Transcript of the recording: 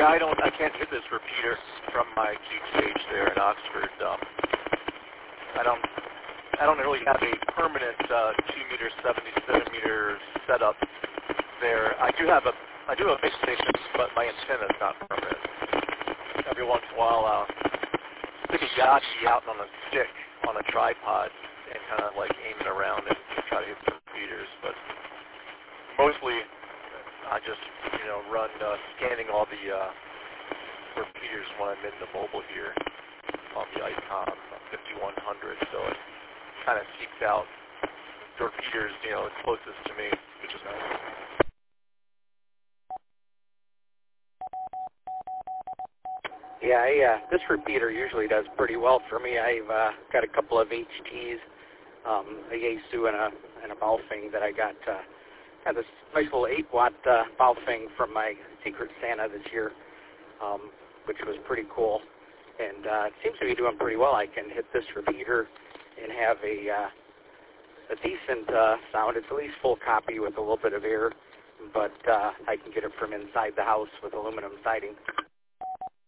Yeah, I can't hit this repeater from my QTH there in Oxford. I don't really have a permanent 2-meter, 70-centimeter setup there. I do have base stations, but my antenna is not permanent. Every once in a while, I'll stick a Yachi out on a stick on a tripod and kind of like aim it around and try to hit the repeaters. But mostly, I just run scanning all the repeaters when I'm in the mobile here on the ICOM 5100. So it kind of seeks out the repeaters, closest to me, which is nice. Yeah, this repeater usually does pretty well for me. I've got a couple of HTs, a Yaesu and a Baofeng that I got. Had this nice little 8-watt Baofeng from my Secret Santa this year, which was pretty cool. And it seems to be doing pretty well. I can hit this repeater and have a decent sound. It's at least full copy with a little bit of air, but I can get it from inside the house with aluminum siding.